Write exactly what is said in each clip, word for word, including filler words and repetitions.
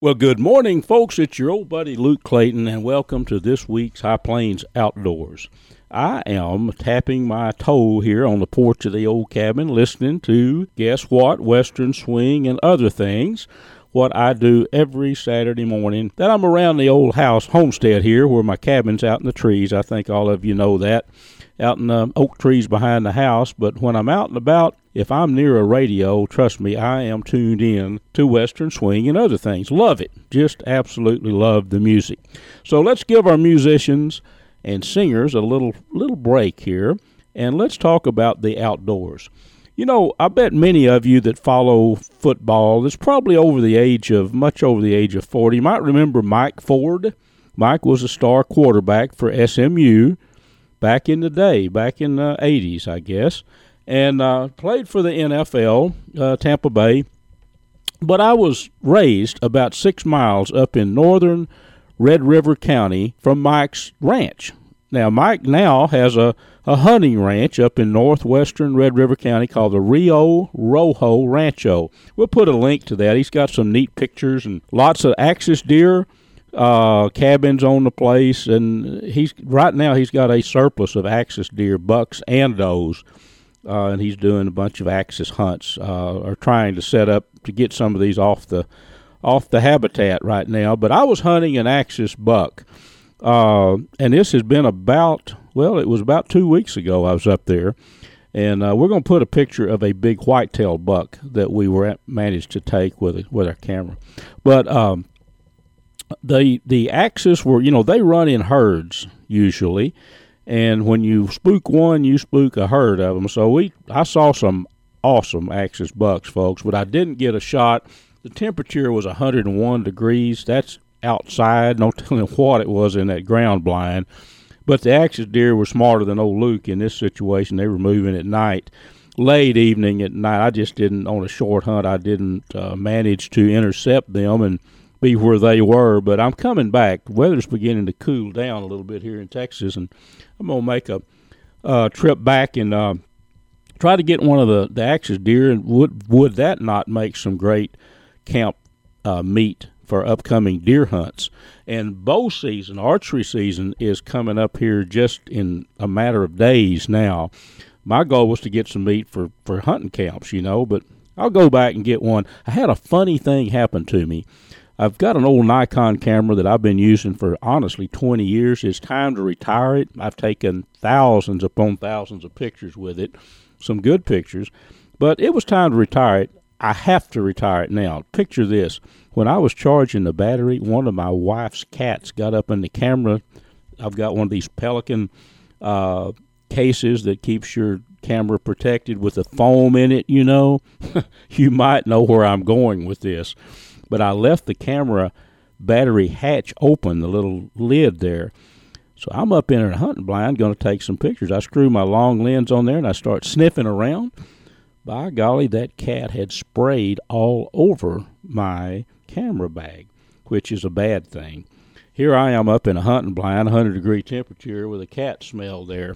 Well, good morning, folks. It's your old buddy Luke Clayton, and welcome to this week's High Plains Outdoors. I am tapping my toe here on the porch of the old cabin, listening to, guess what, Western Swing and other things, what I do every Saturday morning that I'm around the old house homestead here where my cabin's out in the trees. I think all of you know that, out in the oak trees behind the house. But when I'm out and about, if I'm near a radio, trust me, I am tuned in to Western Swing and other things. Love it. Just absolutely love the music. So let's give our musicians and singers a little little break here, and let's talk about the outdoors. You know, I bet many of you that follow football that's probably over the age of, much over the age of forty. You might remember Mike Ford. Mike was a star quarterback for S M U back in the day, back in the eighties, I guess, and uh, played for the N F L, uh, Tampa Bay. But I was raised about six miles up in northern Red River County from Mike's ranch. Now, Mike now has a, a hunting ranch up in northwestern Red River County called the Rio Rojo Rancho. We'll put a link to that. He's got some neat pictures and lots of axis deer uh, cabins on the place. And he's right now he's got a surplus of axis deer, bucks and does. Uh, and he's doing a bunch of axis hunts, uh, or trying to set up to get some of these off the off the habitat right now. But I was hunting an axis buck, uh, and this has been about, well, it was about two weeks ago I was up there, and uh, we're going to put a picture of a big whitetail buck that we were at, managed to take with with our camera. But um, the the axis were, you know, they run in herds usually. And when you spook one, you spook a herd of them. So we, I saw some awesome axis bucks, folks, but I didn't get a shot. The temperature was one hundred one degrees. That's outside. No telling what it was in that ground blind. But the axis deer were smarter than old Luke in this situation. They were moving at night, late evening at night. I just didn't, on a short hunt, I didn't uh, manage to intercept them and be where they were. But I'm coming back. The weather's beginning to cool down a little bit here in Texas, and I'm going to make a uh, trip back and uh, try to get one of the, the axis deer. And would would that not make some great camp uh, meat for upcoming deer hunts? And bow season, archery season, is coming up here just in a matter of days now. My goal was to get some meat for, for hunting camps, you know, but I'll go back and get one. I had a funny thing happen to me. I've got an old Nikon camera that I've been using for, honestly, twenty years. It's time to retire it. I've taken thousands upon thousands of pictures with it, some good pictures, but it was time to retire it. I have to retire it now. Picture this. When I was charging the battery, one of my wife's cats got up in the camera. I've got one of these Pelican uh, cases that keeps your camera protected with a foam in it, you know. You might know where I'm going with this. But I left the camera battery hatch open, the little lid there. So I'm up in a hunting blind going to take some pictures. I screw my long lens on there and I start sniffing around. By golly, that cat had sprayed all over my camera bag, which is a bad thing. Here I am up in a hunting blind, one hundred degree temperature with a cat smell there.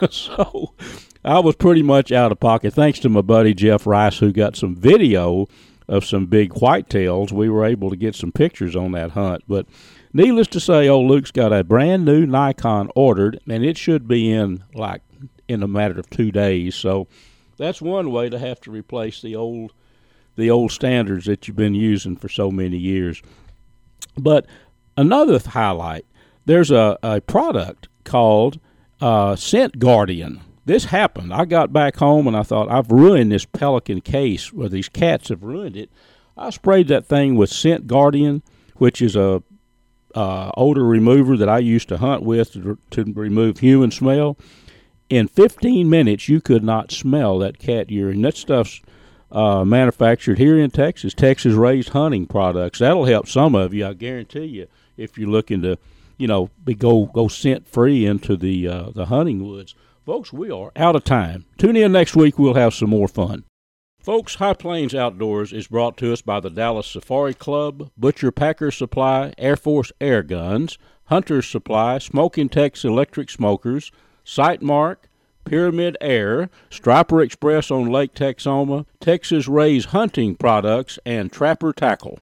So I was pretty much out of pocket. Thanks to my buddy Jeff Rice, who got some video of some big whitetails. We were able to get some pictures on that hunt. But needless to say, old Luke's got a brand new Nikon ordered, and it should be in like in a matter of two days. So that's one way to have to replace the old the old standards that you've been using for so many years. But another highlight, there's a, a product called uh, Scent Guardian. This happened. I got back home and I thought, I've ruined this Pelican case, where these cats have ruined it. I sprayed that thing with Scent Guardian, which is a uh, odor remover that I used to hunt with to, to remove human smell. In fifteen minutes, you could not smell that cat urine. That stuff's uh, manufactured here in Texas, Texas-raised hunting products. That'll help some of you, I guarantee you, if you're looking to, you know, be, go go scent-free into the uh, the hunting woods. Folks, we are out of time. Tune in next week. We'll have some more fun. Folks, High Plains Outdoors is brought to us by the Dallas Safari Club, Butcher Packer Supply, Air Force Air Guns, Hunter's Supply, Smoking Tex Electric Smokers, Sightmark, Pyramid Air, Striper Express on Lake Texoma, Texas Raised Hunting Products, and Trapper Tackle.